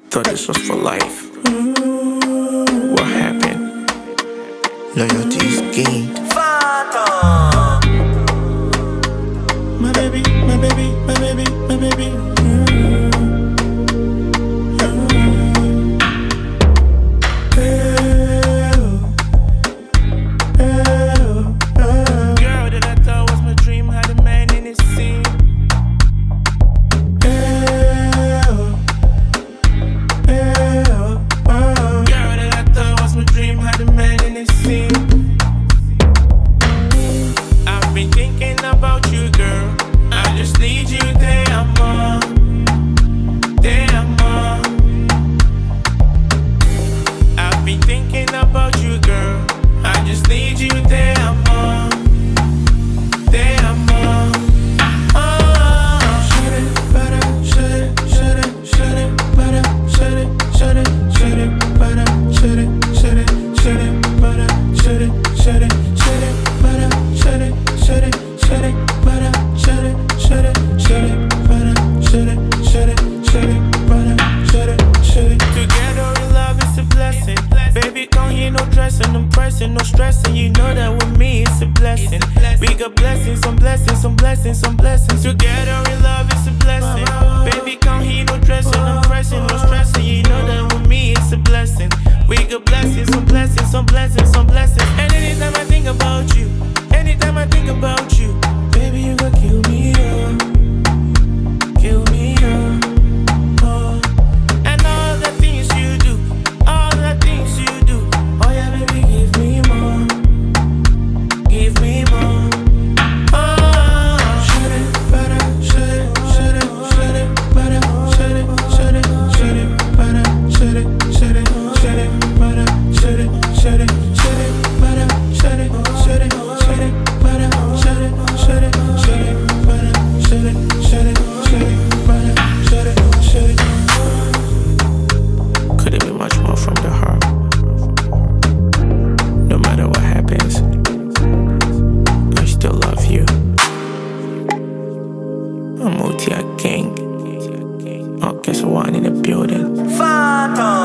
Thought this was for life. What happened? Loyalty is gained. My baby, my baby, my baby, my baby. Girl that I thought was my dream had a man in his scene. Girl that I thought was my dream had a man in his scene. I've been thinking about you, girl. I just need you there more, there more. I've been thinking about you, girl. I just need you there more, there more. Shut it, butter, shut it, shut it, shut it, butter, shut it, shut it, shut it, butter, shut it, shut it, shut it, butter, shut it, shut it, shut it, butter, shut it, shut it, shut it, butter, shut it, shut it, shut it, butter, shut it, shut it, shut it, butter, shut it, shut it. Together in love is a blessing. Baby, don't hear no dressing, no pressing, no stressing. You know that with me it's a blessing. We got blessings, some blessings, some blessings, some blessings. Together in love is a blessing. Baby, can't hear no dressing, no pressing, no stressing. You know that with me it's a blessing. We got blessings, some blessings, some blessings, some blessings. And anytime I think about you, anytime I think about you, baby, you gon' kill me, kill me, oh. And all the things you do, all the things you do, oh yeah, baby, give me more, give me more. Oh, shut it, butter, shut it, shut it, shut it, butter, shut it, shut it, shut it, butter, shut it, shut it, shut it, butter, shut it, shut it, shut it, butter, shut it, shut it, shut it, butter, shut it, shut it, shut it, butter, shut it, shut it, shut it, butter, shut it, shut it. Could it be much more from the heart? No matter what happens, I still love you. I'm Motia King. Oh, guess one in the building.